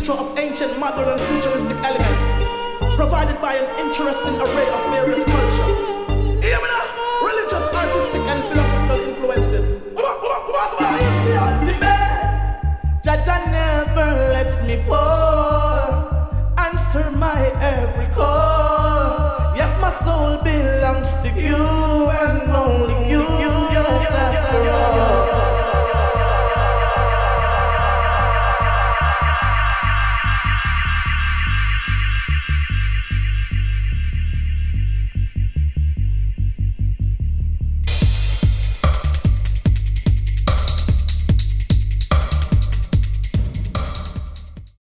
mixture of ancient, modern and futuristic elements, provided by an interesting array of various culture. Hear me now? Religious, artistic and philosophical influences. What's the ultimate? Jaja never lets me fall. Answer my every call. Yes, my soul belongs to you.